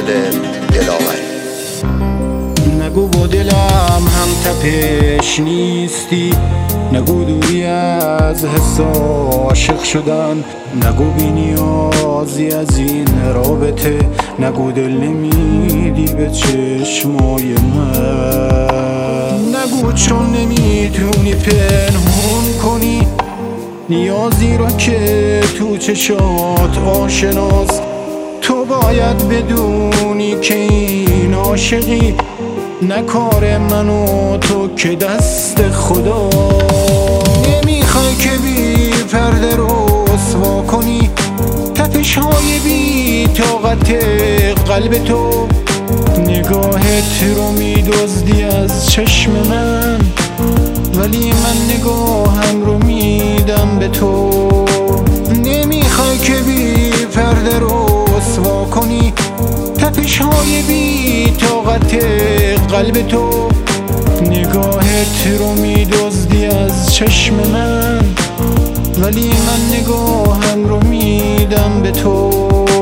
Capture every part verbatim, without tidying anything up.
عادل دلاوری. نگو با دلم هم تپش نیستی، نگو دوری از حس عاشق شدن، نگو بی نیازی از این رابطه، نگو دل نمیدی به چشمای من، نگو چون نمیتونی پنهون کنی نیازی را که تو چشات آشناست. تو باید بدونی که این عاشقی نه کار من و تو که دست خدا. نمیخوای که بی پرده رسوا کنی تپش های بی طاقت قلب تو، نگاهت رو میدزدی از چشم من ولی من نگاهم رو میدم به تو. نمیخوای که بی پرده رسوا کنی تپش های بی طاقت قلب تو، نگاهت رو میدزدی از چشم من ولی من نگاهم رو میدم به تو.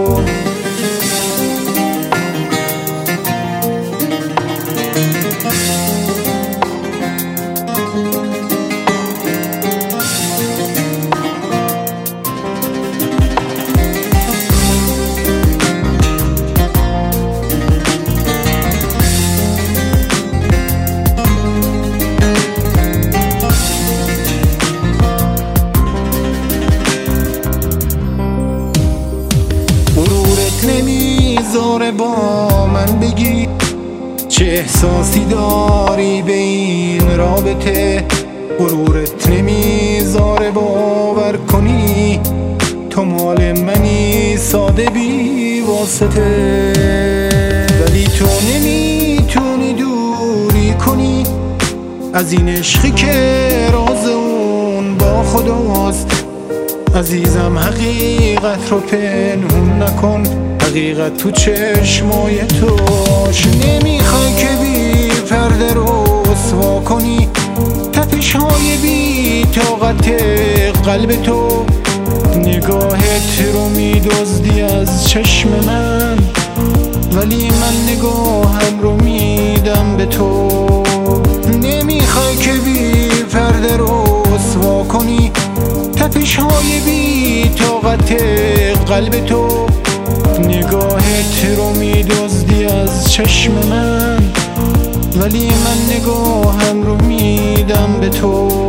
نمیذاره با من بگی چه احساسی داری به این رابطه، غرورت نمیذاره باور کنی تو مال منی ساده بی واسطه، ولی تو نمیتونی دوری کنی از این عشقی که راز اون با خداست. عزیزم حقیقت رو پنهون نکن، حقیقت تو چشمای توش. نمیخوای که بی پرده رسوا کنی تپش های بی طاقت قلب تو، نگاهت رو میدزدی از چشم من ولی من نگاهم رو میدم به تو. نمیخوای که بی پرده رسوا کنی تپش های بی طاقت قلب تو، نگاهت رو میدزدی از چشم من ولی من نگاهم رو میدم به تو.